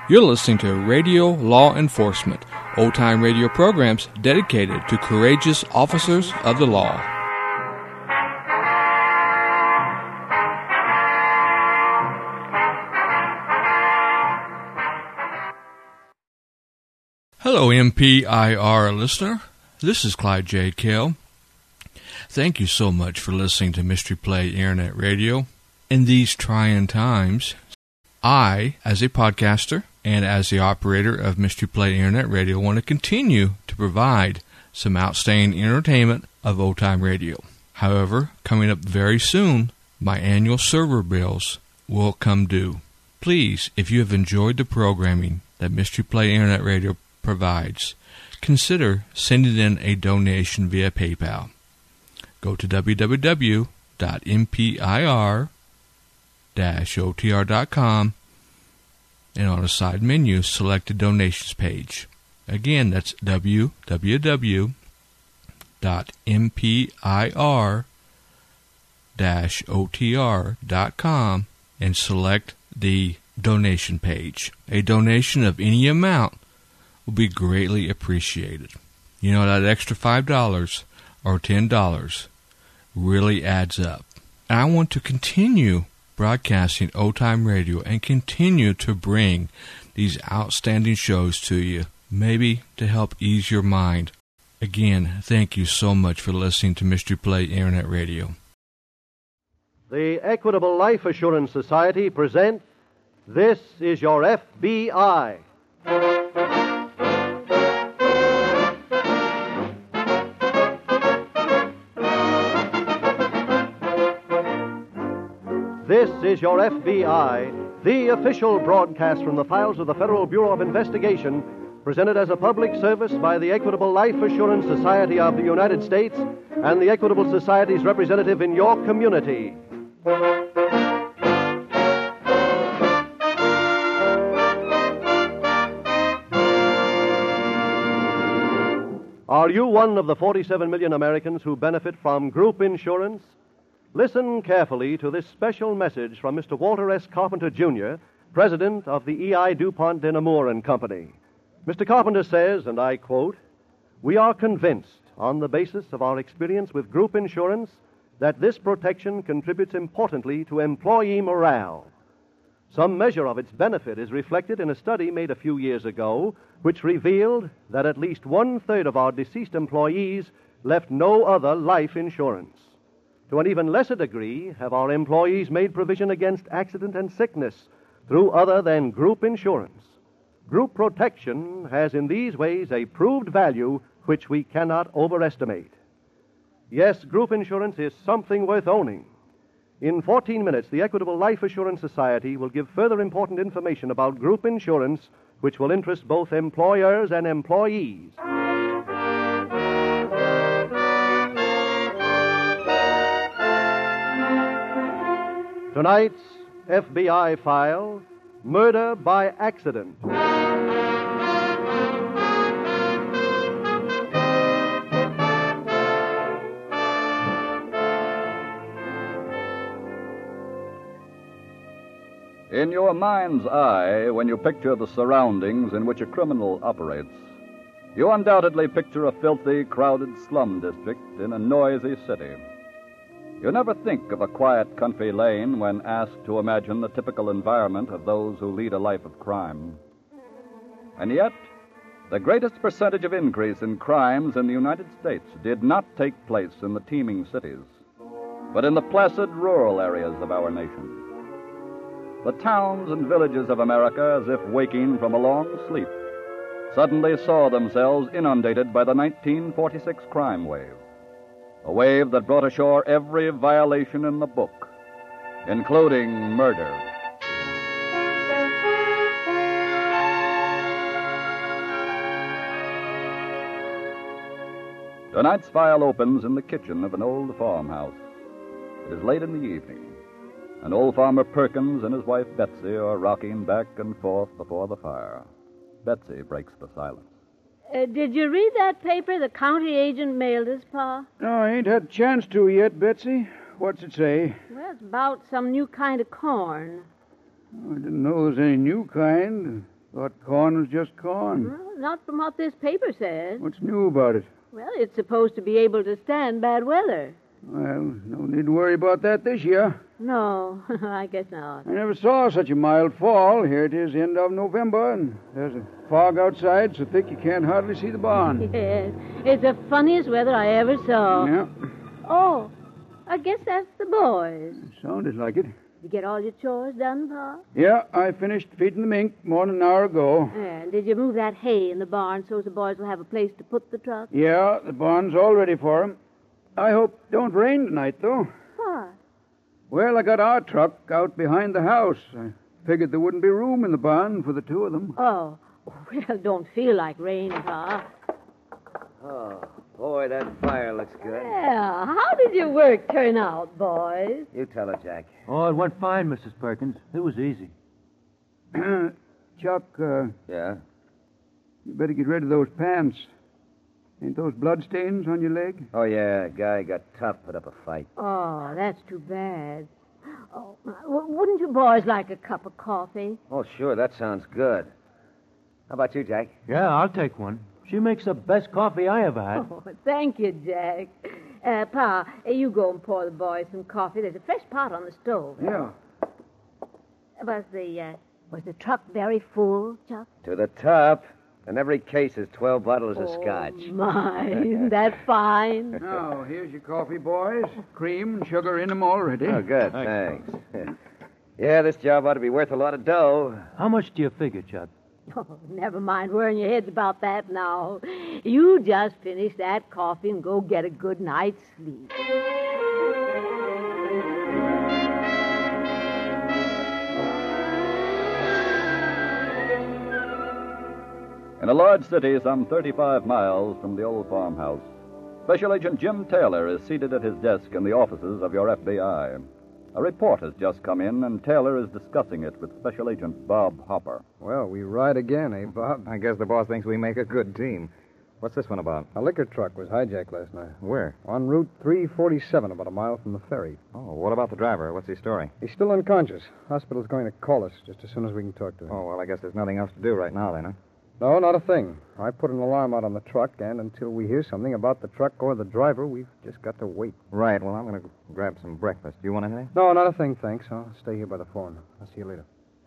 You're listening to Radio Law Enforcement, old-time radio programs dedicated to courageous officers of the law. Hello, MPIR listener. This is Clyde J. Kell. Thank you so much for listening to Mystery Play Internet Radio. In these trying times, I, as a podcaster and as the operator of Mystery Play Internet Radio, want to continue to provide some outstanding entertainment of old-time radio. However, coming up very soon, my annual server bills will come due. Please, if you have enjoyed the programming that Mystery Play Internet Radio provides, consider sending in a donation via PayPal. Go to www.mpir-otr.com and on a side menu, select the donations page. Again, that's www.mpir-otr.com and select the donation page. A donation of any amount will be greatly appreciated. You know, that extra $5 or $10 really adds up. And I want to continue broadcasting old-time radio and continue to bring these outstanding shows to you, maybe to help ease your mind. Again, thank you so much for listening to Mystery Play Internet Radio. The Equitable Life Assurance Society presents This Is Your FBI. This is Your FBI, the official broadcast from the files of the Federal Bureau of Investigation, presented as a public service by the Equitable Life Assurance Society of the United States and the Equitable Society's representative in your community. Are you one of the 47 million Americans who benefit from group insurance? Listen carefully to this special message from Mr. Walter S. Carpenter, Jr., president of the E.I. DuPont de Nemours and Company. Mr. Carpenter says, and I quote, "We are convinced, on the basis of our experience with group insurance, that this protection contributes importantly to employee morale. Some measure of its benefit is reflected in a study made a few years ago, which revealed that at least one-third of our deceased employees left no other life insurance. To an even lesser degree have our employees made provision against accident and sickness through other than group insurance. Group protection has in these ways a proved value which we cannot overestimate. Yes, group insurance is something worth owning. In 14 minutes, the Equitable Life Assurance Society will give further important information about group insurance, which will interest both employers and employees. Tonight's FBI file, Murder by Accident. In your mind's eye, when you picture the surroundings in which a criminal operates, you undoubtedly picture a filthy, crowded slum district in a noisy city. You never think of a quiet country lane when asked to imagine the typical environment of those who lead a life of crime. And yet, the greatest percentage of increase in crimes in the United States did not take place in the teeming cities, but in the placid rural areas of our nation. The towns and villages of America, as if waking from a long sleep, suddenly saw themselves inundated by the 1946 crime wave. A wave that brought ashore every violation in the book, including murder. Tonight's file opens in the kitchen of an old farmhouse. It is late in the evening, and old Farmer Perkins and his wife Betsy are rocking back and forth before the fire. Betsy breaks the silence. Did you read that paper the county agent mailed us, Pa? No, I ain't had a chance to yet, Betsy. What's it say? Well, it's about some new kind of corn. I didn't know there was any new kind. Thought corn was just corn. Well, not from what this paper says. What's new about it? Well, it's supposed to be able to stand bad weather. Well, no need to worry about that this year. No, I guess not. I never saw such a mild fall. Here it is, end of November, and there's a fog outside so thick you can't hardly see the barn. Yes, it's the funniest weather I ever saw. Yeah, Oh, I guess that's the boys. sounded like it. You get all your chores done, Pa? Yeah, I finished feeding the mink more than an hour ago. And did you move that hay in the barn so the boys will have a place to put the truck? Yeah, the barn's all ready for 'em. I hope it don't rain tonight, though. What? Well, I got our truck out behind the house. I figured there wouldn't be room in the barn for the two of them. Oh, well, don't feel like rain, Pa. Oh, boy, that fire looks good. Yeah, how did your work turn out, boys? You tell her, Jack. Oh, it went fine, Mrs. Perkins. It was easy. Chuck, Yeah? you better get rid of those pants. Ain't those bloodstains on your leg? Oh, yeah, a guy got tough, put up a fight. Oh, that's too bad. Oh, wouldn't you boys like a cup of coffee? Oh, sure, that sounds good. How about you, Jack? Yeah, I'll take one. She makes the best coffee I ever had. Oh, thank you, Jack. Pa, you go and pour the boys some coffee. There's a fresh pot on the stove. Yeah. Was the truck very full, Chuck? To the top. And every case is 12 bottles of scotch. Oh, my, isn't that fine? Now, here's your coffee, boys. Cream and sugar in 'em already. Oh, good, thanks. Yeah, this job ought to be worth a lot of dough. How much do you figure, Chuck? Oh, never mind worrying your heads about that now. You just finish that coffee and go get a good night's sleep. In a large city some 35 miles from the old farmhouse, Special Agent Jim Taylor is seated at his desk in the offices of your FBI. A report has just come in, and Taylor is discussing it with Special Agent Bob Hopper. Well, we ride again, eh, Bob? I guess the boss thinks we make a good team. What's this one about? A liquor truck was hijacked last night. Where? On Route 347, about a mile from the ferry. Oh, what about the driver? What's his story? He's still unconscious. Hospital's going to call us just as soon as we can talk to him. Oh, well, I guess there's nothing else to do right now, then, huh? No, not a thing. I put an alarm out on the truck, and until we hear something about the truck or the driver, we've just got to wait. Right. Well, I'm going to grab some breakfast. Do you want anything? No, not a thing, thanks. I'll stay here by the phone. I'll see you later.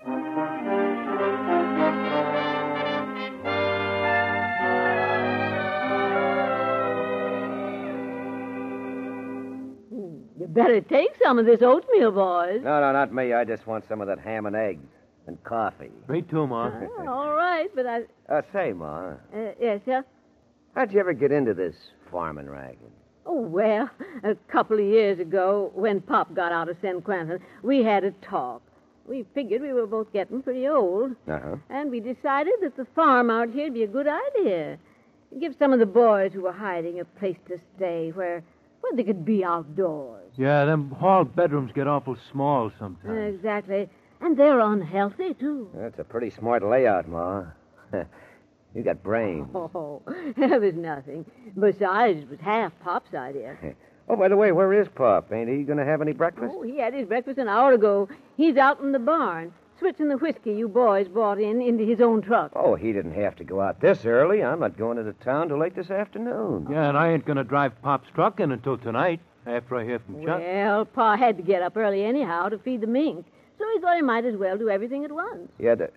You better take some of this oatmeal, boys. No, not me. I just want some of that ham and eggs and coffee. Me too, Ma. All right, but I... Say, Ma, yes, sir? how'd you ever get into this farming racket? Oh, well, a couple of years ago, when Pop got out of San Quentin, we had a talk. We figured we were both getting pretty old. Uh-huh. And we decided that the farm out here would be a good idea. Give some of the boys who were hiding a place to stay where they could be outdoors. Yeah, them hall bedrooms get awful small sometimes. Exactly. And they're unhealthy, too. That's a pretty smart layout, Ma. You got brains. Oh, there's nothing. Besides, it was half Pop's idea. Oh, by the way, where is Pop? Ain't he going to have any breakfast? Oh, he had his breakfast an hour ago. He's out in the barn, switching the whiskey you boys brought into his own truck. Oh, he didn't have to go out this early. I'm not going into town till late this afternoon. Yeah, and I ain't going to drive Pop's truck in until tonight, after I hear from Chuck. Well, Pa had to get up early anyhow to feed the mink, so he thought he might as well do everything at once. You had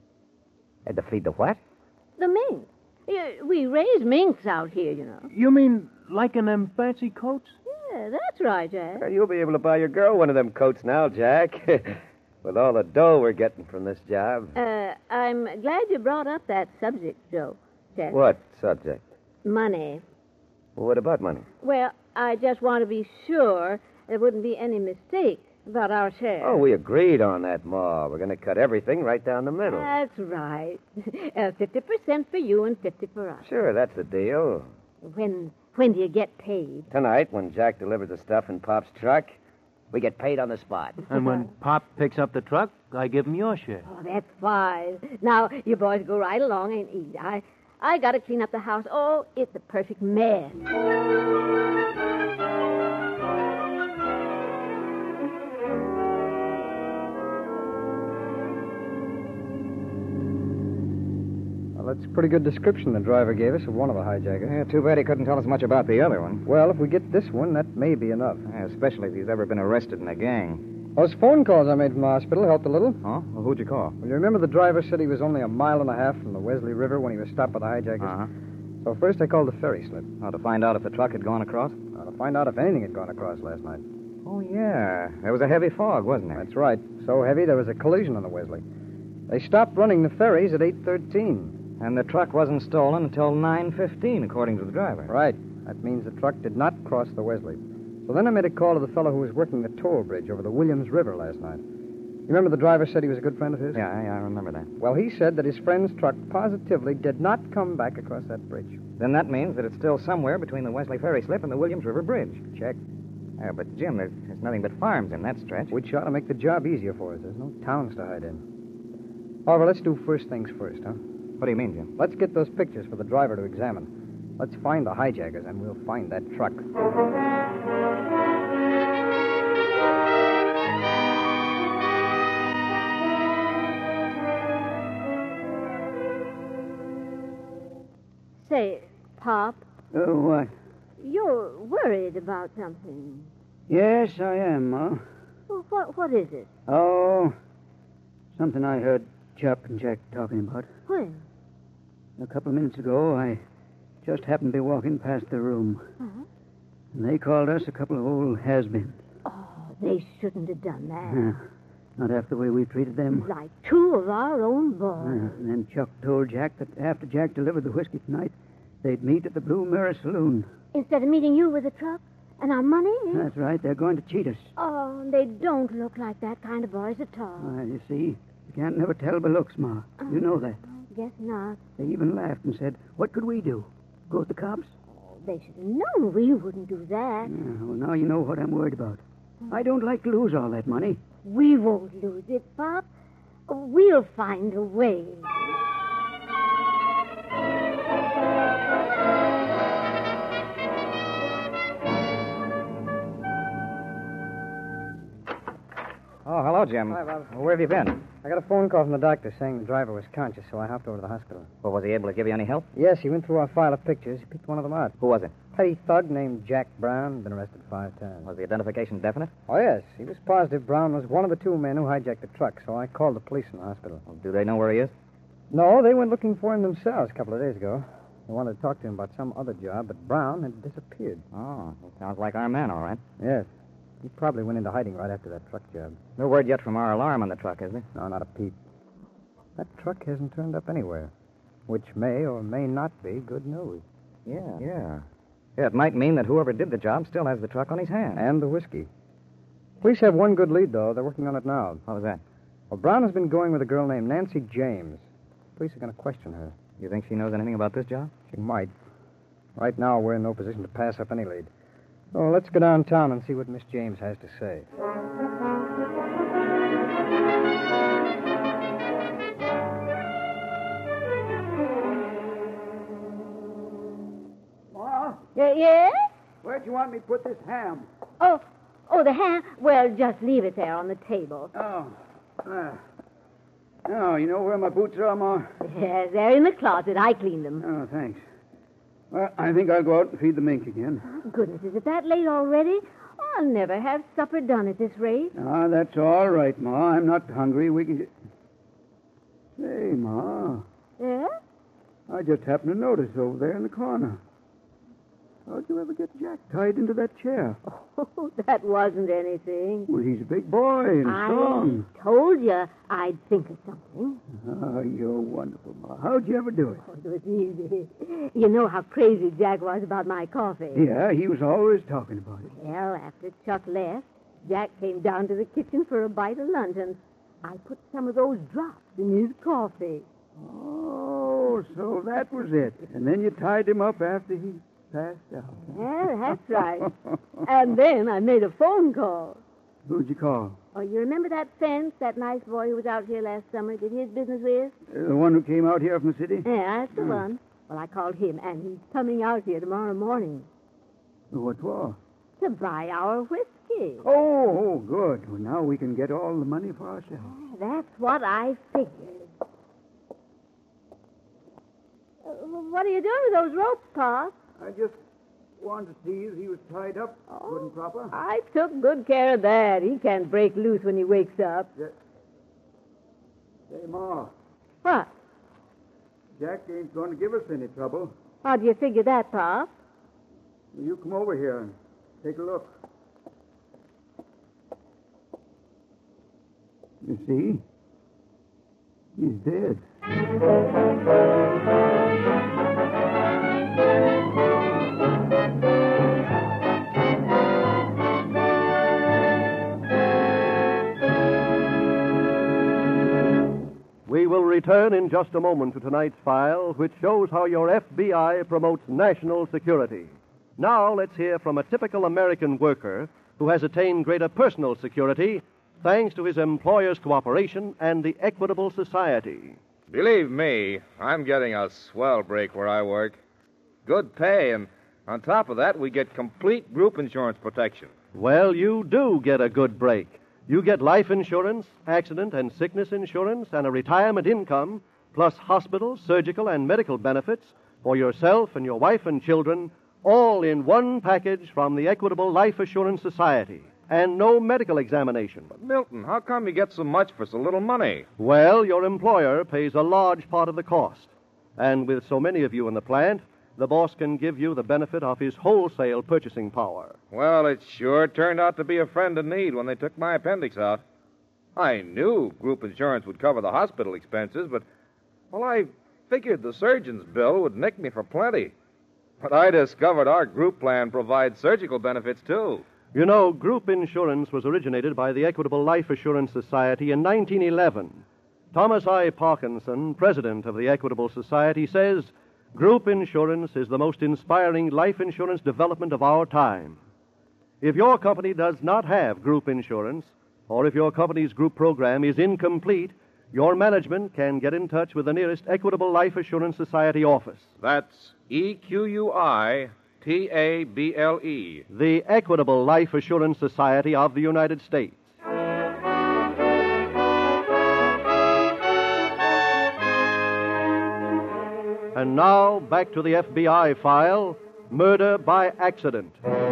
to feed the what? The mink. We raise minks out here, you know. You mean like in them fancy coats? Yeah, that's right, Jack. Well, you'll be able to buy your girl one of them coats now, Jack. With all the dough we're getting from this job. I'm glad you brought up that subject, Joe. Jack. What subject? Money. Well, what about money? Well, I just want to be sure there wouldn't be any mistake about our share. Oh, we agreed on that, Ma. We're going to cut everything right down the middle. That's right. 50% for you and 50 for us. Sure, that's the deal. When do you get paid? Tonight, when Jack delivers the stuff in Pop's truck, we get paid on the spot. And when Pop picks up the truck, I give him your share. Oh, that's fine. Now, you boys go right along and eat. I got to clean up the house. Oh, it's a perfect mess. Well, that's a pretty good description the driver gave us of one of the hijackers. Yeah, too bad he couldn't tell us much about the other one. Well, if we get this one, that may be enough. Yeah, especially if he's ever been arrested in a gang. Those phone calls I made from the hospital helped a little. Huh? Well, who'd you call? Well, you remember the driver said he was only a mile and a half from the Wesley River when he was stopped by the hijackers? Uh-huh. So first I called the ferry slip. Oh, to find out if the truck had gone across? To find out if anything had gone across last night. Oh, yeah. There was a heavy fog, wasn't there? That's right. So heavy there was a collision on the Wesley. They stopped running the ferries at 8:13. And the truck wasn't stolen until 9:15, according to the driver. Right. That means the truck did not cross the Wesley. So then I made a call to the fellow who was working the toll bridge over the Williams River last night. You remember the driver said he was a good friend of his? Yeah, I remember that. Well, he said that his friend's truck positively did not come back across that bridge. Then that means that it's still somewhere between the Wesley ferry slip and the Williams River Bridge. Check. Yeah, but, Jim, there's nothing but farms in that stretch. Which ought to make the job easier for us. There's no towns to hide in. However, let's do first things first, huh? What do you mean, Jim? Let's get those pictures for the driver to examine. Let's find the hijackers, and we'll find that truck. Say, Pop, Oh, what? you're worried about something. Yes, I am, Ma. Well, what is it? Oh, something I heard Chuck and Jack talking about. When? A couple of minutes ago, I just happened to be walking past the room. Uh-huh. And they called us a couple of old has-beens. Oh, they shouldn't have done that. Not after the way we treated them. Like two of our own boys. And then Chuck told Jack that after Jack delivered the whiskey tonight, they'd meet at the Blue Mirror Saloon. Instead of meeting you with the truck and our money? That's right. They're going to cheat us. Oh, they don't look like that kind of boys at all. Well, you see, you can't never tell by looks, Ma. You know that. I guess not. They even laughed and said, what could we do? Go with the cops? They should have known we wouldn't do that. Yeah, well, now you know what I'm worried about. I don't like to lose all that money. We won't lose it, Pop. We'll find a way. Oh, hello, Jim. Hi, Bob. Well, where have you been? I got a phone call from the doctor saying the driver was conscious, so I hopped over to the hospital. Well, was he able to give you any help? Yes, he went through our file of pictures. He picked one of them out. Who was it? Petty thug named Jack Brown. Been arrested 5 times. Was the identification definite? Oh, yes. He was positive Brown was one of the two men who hijacked the truck, so I called the police in the hospital. Well, do they know where he is? No, they went looking for him themselves a couple of days ago. They wanted to talk to him about some other job, but Brown had disappeared. Oh, well, sounds like our man, all right. Yes. He probably went into hiding right after that truck job. No word yet from our alarm on the truck, is there? No, not a peep. That truck hasn't turned up anywhere, which may or may not be good news. Yeah. Yeah, it might mean that whoever did the job still has the truck on his hands. And the whiskey. Police have one good lead, though. They're working on it now. What was that? Well, Brown has been going with a girl named Nancy James. Police are going to question her. You think she knows anything about this job? She might. Right now, we're in no position to pass up any lead. So let's go downtown and see what Miss James has to say. Ma, Yeah? where'd you want me to put this ham? Oh, the ham. Well, just leave it there on the table. Oh. Oh, you know where my boots are, Ma? Yes, they're in the closet. I cleaned them. Oh, thanks. Well, I think I'll go out and feed the mink again. Goodness, is it that late already? I'll never have supper done at this rate. Ah, that's all right, Ma. I'm not hungry. We can... Say, Ma, Yeah? I just happened to notice over there in the corner. How'd you ever get Jack tied into that chair? Oh, that wasn't anything. Well, he's a big boy and strong. I told you I'd think of something. Oh, you're wonderful, Ma. How'd you ever do it? Oh, it was easy. You know how crazy Jack was about my coffee. Yeah, he was always talking about it. Well, after Chuck left, Jack came down to the kitchen for a bite of lunch, and I put some of those drops in his coffee. Oh, so that was it. And then you tied him up after he passed out. Yeah, that's right. And then I made a phone call. Who'd you call? Oh, you remember that fence, that nice boy who was out here last summer, did his business with? The one who came out here from the city? Yeah, that's the one. Well, I called him, and he's coming out here tomorrow morning What for? to buy our whiskey. Oh, good. Well, now we can get all the money for ourselves. That's what I figured. What are you doing with those ropes, Pop? I just wanted to see if he was tied up good and proper. I took good care of that. He can't break loose when he wakes up. Say, Ma, What? Jack ain't going to give us any trouble. How do you figure that, Pop? You come over here and take a look. You see? He's dead. We will return in just a moment to tonight's file, which shows how your FBI promotes national security. Now let's hear from a typical American worker who has attained greater personal security thanks to his employer's cooperation and the Equitable Society. Believe me, I'm getting a swell break where I work. Good pay, and on top of that, we get complete group insurance protection. Well, you do get a good break. You get life insurance, accident and sickness insurance, and a retirement income, plus hospital, surgical, and medical benefits for yourself and your wife and children, all in one package from the Equitable Life Assurance Society. And no medical examination. But, Milton, how come you get so much for so little money? Well, your employer pays a large part of the cost. And with so many of you in the plant, the boss can give you the benefit of his wholesale purchasing power. Well, it sure turned out to be a friend in need when they took my appendix out. I knew group insurance would cover the hospital expenses, but, well, I figured the surgeon's bill would nick me for plenty. But I discovered our group plan provides surgical benefits, too. You know, group insurance was originated by the Equitable Life Assurance Society in 1911. Thomas I. Parkinson, president of the Equitable Society, says group insurance is the most inspiring life insurance development of our time. If your company does not have group insurance, or if your company's group program is incomplete, your management can get in touch with the nearest Equitable Life Assurance Society office. That's EQUITABLE. The Equitable Life Assurance Society of the United States. And now, back to the FBI file, Murder by Accident.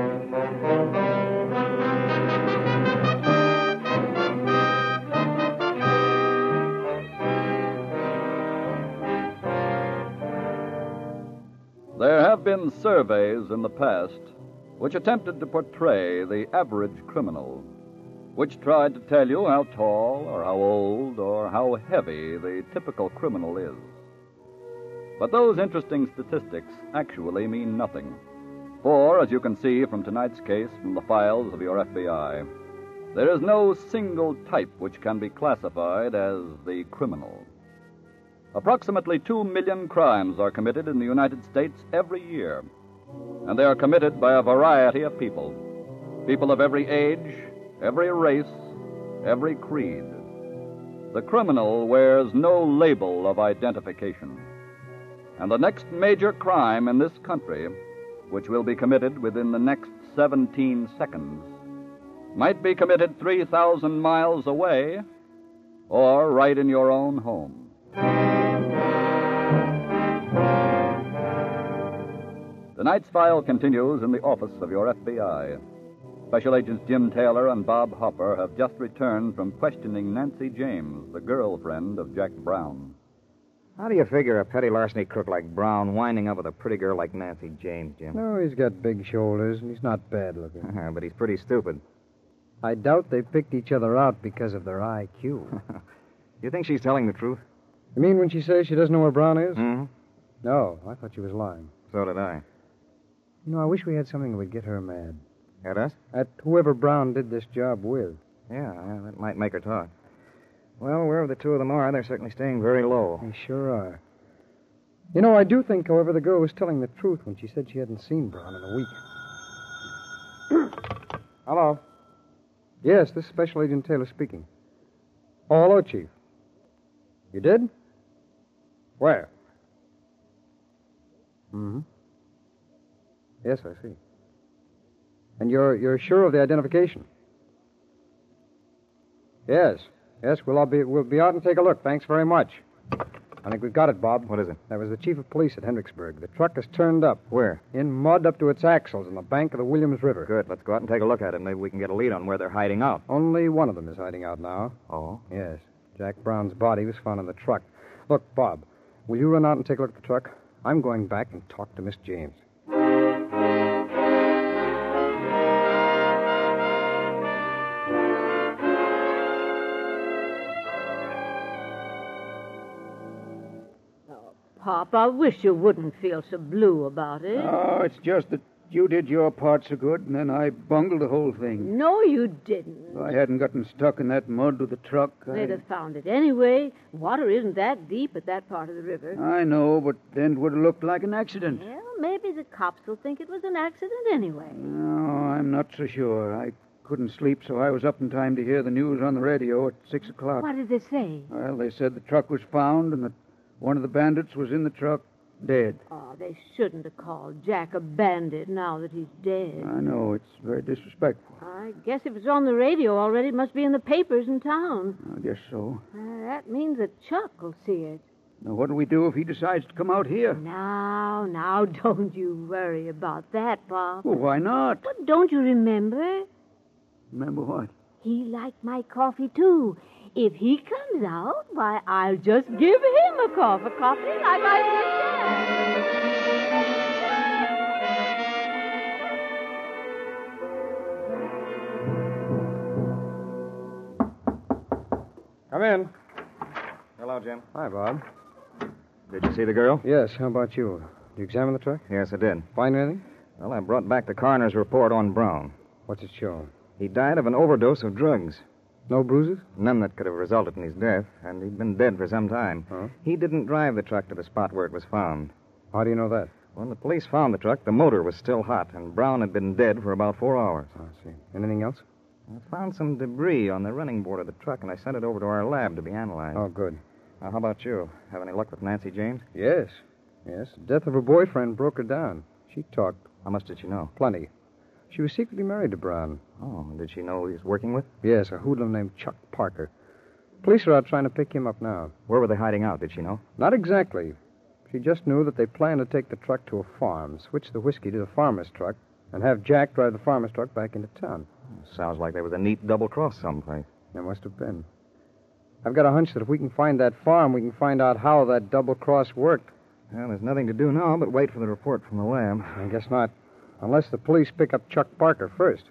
There have been surveys in the past which attempted to portray the average criminal, which tried to tell you how tall or how old or how heavy the typical criminal is. But those interesting statistics actually mean nothing. For, as you can see from tonight's case from the files of your FBI, there is no single type which can be classified as the criminal. Approximately 2 million crimes are committed in the United States every year, and they are committed by a variety of people. People of every age, every race, every creed. The criminal wears no label of identification. And the next major crime in this country, which will be committed within the next 17 seconds, might be committed 3,000 miles away or right in your own home. Tonight's file continues in the office of your FBI. Special Agents Jim Taylor and Bob Hopper have just returned from questioning Nancy James, the girlfriend of Jack Brown. How do you figure a petty larceny crook like Brown winding up with a pretty girl like Nancy James, Jim? No, he's got big shoulders, and he's not bad looking. But he's pretty stupid. I doubt they picked each other out because of their IQ. You think she's telling the truth? You mean when she says she doesn't know where Brown is? Mm-hmm. No, I thought she was lying. So did I. You know, I wish we had something that would get her mad. At us? At whoever Brown did this job with. Yeah, that might make her talk. Well, wherever the two of them are, they're certainly staying very low. They sure are. You know, I do think, however, the girl was telling the truth when she said she hadn't seen Brown in a week. Hello. Yes, this is Special Agent Taylor speaking. Oh, hello, Chief. You did? Where? Mm-hmm. Yes, I see. And you're sure of the identification? Yes. Yes, we'll be out and take a look. Thanks very much. I think we've got it, Bob. What is it? That was the chief of police at Hendricksburg. The truck is turned up. Where? In mud up to its axles on the bank of the Williams River. Good. Let's go out and take a look at it. Maybe we can get a lead on where they're hiding out. Only one of them is hiding out now. Oh? Yes. Jack Brown's body was found in the truck. Look, Bob, will you run out and take a look at the truck? I'm going back and talk to Miss James. Pop, I wish you wouldn't feel so blue about it. Oh, it's just that you did your part so good, and then I bungled the whole thing. No, you didn't. If I hadn't gotten stuck in that mud with the truck, They'd have found it anyway. Water isn't that deep at that part of the river. I know, but then it would have looked like an accident. Well, maybe the cops will think it was an accident anyway. No, I'm not so sure. I couldn't sleep, so I was up in time to hear the news on the radio at 6 o'clock. What did they say? Well, they said the truck was found and that one of the bandits was in the truck, dead. Oh, they shouldn't have called Jack a bandit now that he's dead. I know, it's very disrespectful. I guess if it's on the radio already, it must be in the papers in town. I guess so. That means that Chuck will see it. Now, what do we do if he decides to come out here? Now, don't you worry about that, Bob. Well, why not? But don't you remember? Remember what? He liked my coffee, too. If he comes out, why, I'll just give him a cup of coffee like I did. Come in. Hello, Jim. Hi, Bob. Did you see the girl? Yes, how about you? Did you examine the truck? Yes, I did. Find anything? Well, I brought back the coroner's report on Brown. What's it show? He died of an overdose of drugs. No bruises? None that could have resulted in his death, and he'd been dead for some time. Huh? He didn't drive the truck to the spot where it was found. How do you know that? When the police found the truck, the motor was still hot, and Brown had been dead for about 4 hours. I see. Anything else? I found some debris on the running board of the truck, and I sent it over to our lab to be analyzed. Oh, good. Now, how about you? Have any luck with Nancy James? Yes. Yes. The death of her boyfriend broke her down. She talked. How much did she know? Plenty. She was secretly married to Brown. Oh, did she know who he was working with? Yes, a hoodlum named Chuck Parker. Police are out trying to pick him up now. Where were they hiding out, did she know? Not exactly. She just knew that they planned to take the truck to a farm, switch the whiskey to the farmer's truck, and have Jack drive the farmer's truck back into town. Sounds like there was a neat double cross someplace. There must have been. I've got a hunch that if we can find that farm, we can find out how that double cross worked. Well, there's nothing to do now but wait for the report from the lab. I guess not. Unless the police pick up Chuck Parker first.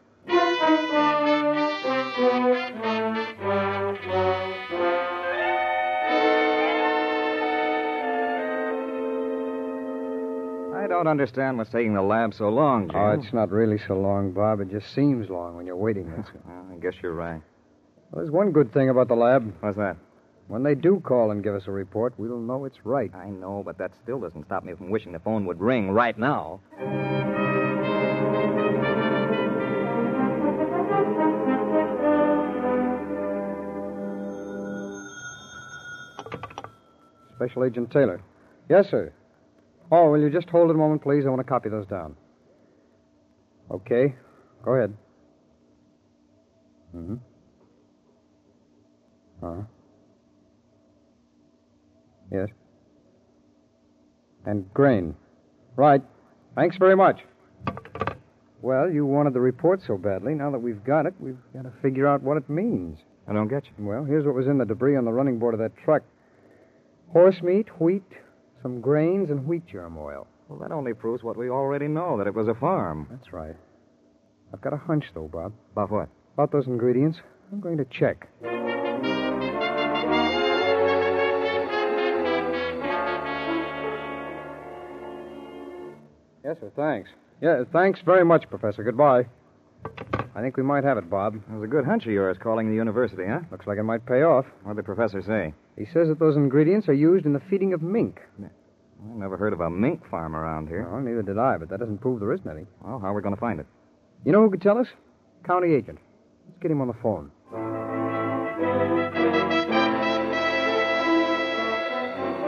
I don't understand what's taking the lab so long, Jim. Oh, it's not really so long, Bob. It just seems long when you're waiting. Well, I guess you're right. Well, there's one good thing about the lab. What's that? When they do call and give us a report, we'll know it's right. I know, but that still doesn't stop me from wishing the phone would ring right now. Special Agent Taylor. Yes, sir. Oh, will you just hold it a moment, please? I want to copy those down. Okay. Go ahead. Mm-hmm. Uh-huh. Yes. And grain. Right. Thanks very much. Well, you wanted the report so badly. Now that we've got it, we've got to figure out what it means. I don't get you. Well, here's what was in the debris on the running board of that truck. Horse meat, wheat, some grains, and wheat germ oil. Well, that only proves what we already know, that it was a farm. That's right. I've got a hunch, though, Bob. About what? About those ingredients. I'm going to check. Yes, sir, thanks. Yeah, thanks very much, Professor. Goodbye. I think we might have it, Bob. It was a good hunch of yours calling the university, huh? Looks like it might pay off. What'd the professor say? He says that those ingredients are used in the feeding of mink. I never heard of a mink farm around here. Well, neither did I, but that doesn't prove there isn't any. Well, how are we going to find it? You know who could tell us? County agent. Let's get him on the phone.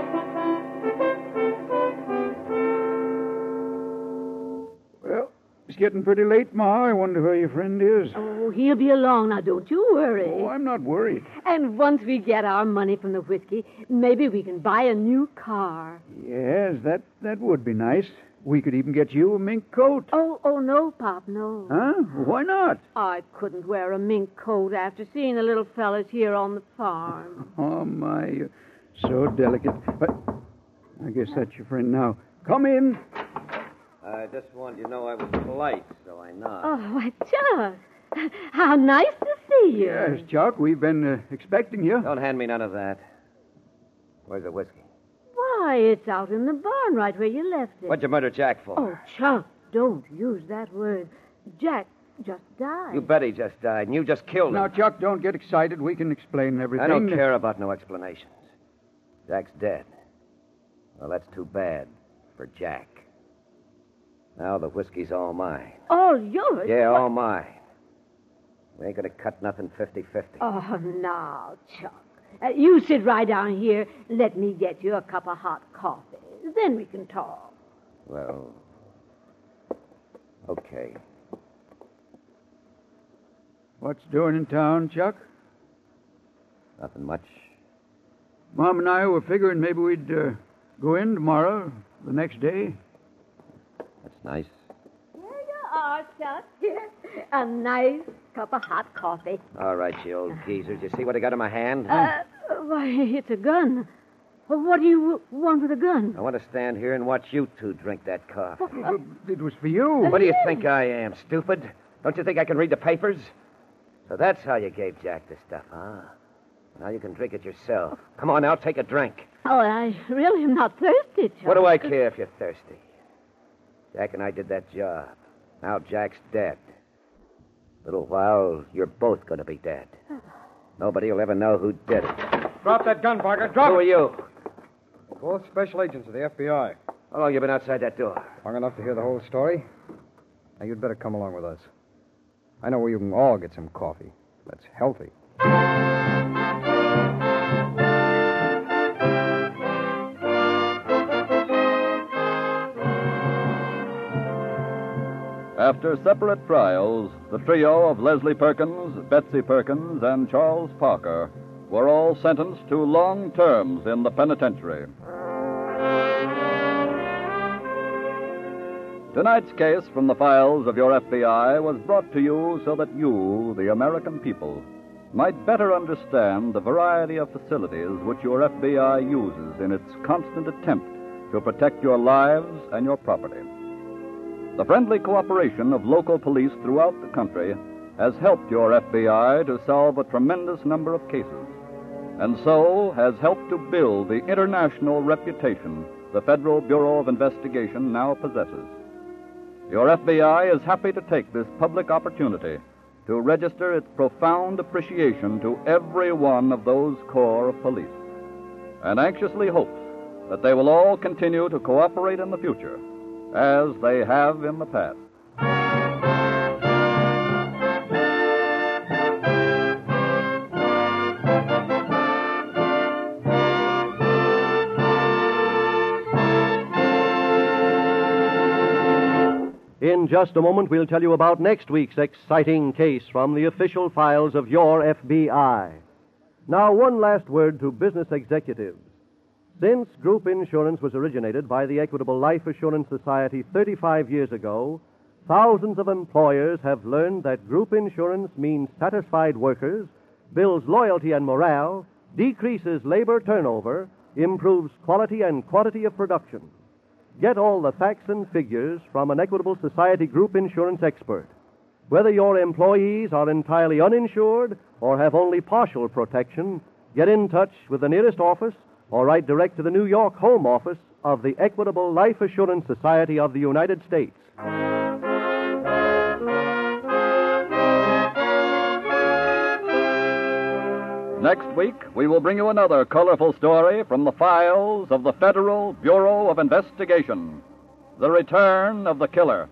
Well, It's getting pretty late, Ma. I wonder where your friend is. Oh, he'll be along now. Don't you worry. Oh, I'm not worried. And once we get our money from the whiskey, maybe we can buy a new car. Yes, that would be nice. We could even get you a mink coat. Oh, no, Pop, no. Huh? Why not? I couldn't wear a mink coat after seeing the little fellas here on the farm. Oh, my, you're so delicate. But I guess that's your friend now. Come in. I just wanted you to know I was polite, so I nod. Oh, why, Chuck, how nice to see you. Yes, Chuck, we've been expecting you. Don't hand me none of that. Where's the whiskey? Why, it's out in the barn right where you left it. What'd you murder Jack for? Oh, Chuck, don't use that word. Jack just died. You bet he just died, and you just killed him. Now, Chuck, don't get excited. We can explain everything. I don't care about no explanations. Jack's dead. Well, that's too bad for Jack. Now the whiskey's all mine. All yours? Yeah, all mine. We ain't gonna cut nothing 50-50. Oh, now, Chuck. You sit right down here. Let me get you a cup of hot coffee. Then we can talk. Well, okay. What's doing in town, Chuck? Nothing much. Mom and I were figuring maybe we'd go in tomorrow, the next day. That's nice. There you are, Chuck. Here, a nice cup of hot coffee. All right, you old geezer. Did you see what I got in my hand? Why, it's a gun. What do you want with a gun? I want to stand here and watch you two drink that coffee. It was for you. What do you think I am, stupid? Don't you think I can read the papers? So that's how you gave Jack the stuff, huh? Now you can drink it yourself. Come on now, take a drink. Oh, I really am not thirsty, Chuck. What do I care if you're thirsty? Jack and I did that job. Now Jack's dead. Little while, you're both going to be dead. Nobody will ever know who did it. Drop that gun, Parker. Drop Who are you? Both special agents of the FBI. How long you been outside that door? Long enough to hear the whole story. Now, you'd better come along with us. I know where you can all get some coffee. That's healthy. After separate trials, the trio of Leslie Perkins, Betsy Perkins, and Charles Parker were all sentenced to long terms in the penitentiary. Tonight's case from the files of your FBI was brought to you so that you, the American people, might better understand the variety of facilities which your FBI uses in its constant attempt to protect your lives and your property. The friendly cooperation of local police throughout the country has helped your FBI to solve a tremendous number of cases, and so has helped to build the international reputation the Federal Bureau of Investigation now possesses. Your FBI is happy to take this public opportunity to register its profound appreciation to every one of those corps of police, and anxiously hopes that they will all continue to cooperate in the future, as they have in the past. In just a moment, we'll tell you about next week's exciting case from the official files of your FBI. Now, one last word to business executives. Since group insurance was originated by the Equitable Life Assurance Society 35 years ago, thousands of employers have learned that group insurance means satisfied workers, builds loyalty and morale, decreases labor turnover, improves quality and quantity of production. Get all the facts and figures from an Equitable Society group insurance expert. Whether your employees are entirely uninsured or have only partial protection, get in touch with the nearest office or write direct to the New York home office of the Equitable Life Assurance Society of the United States. Next week, we will bring you another colorful story from the files of the Federal Bureau of Investigation, The Return of the Killer.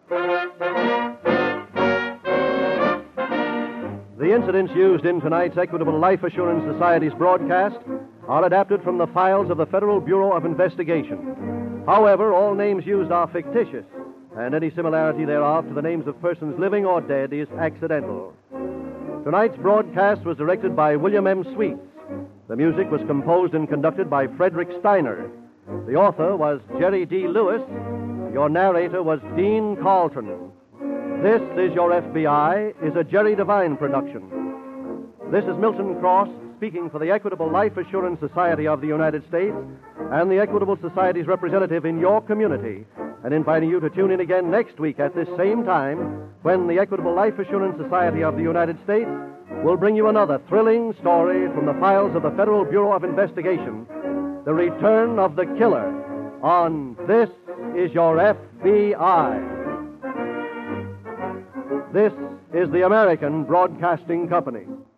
The incidents used in tonight's Equitable Life Assurance Society's broadcast are adapted from the files of the Federal Bureau of Investigation. However, all names used are fictitious, and any similarity thereof to the names of persons living or dead is accidental. Tonight's broadcast was directed by William M. Sweets. The music was composed and conducted by Frederick Steiner. The author was Jerry D. Lewis. Your narrator was Dean Carlton. This Is Your FBI is a Jerry Devine production. This is Milton Cross speaking for the Equitable Life Assurance Society of the United States and the Equitable Society's representative in your community, and inviting you to tune in again next week at this same time when the Equitable Life Assurance Society of the United States will bring you another thrilling story from the files of the Federal Bureau of Investigation, The Return of the Killer, on This Is Your FBI. This is the American Broadcasting Company.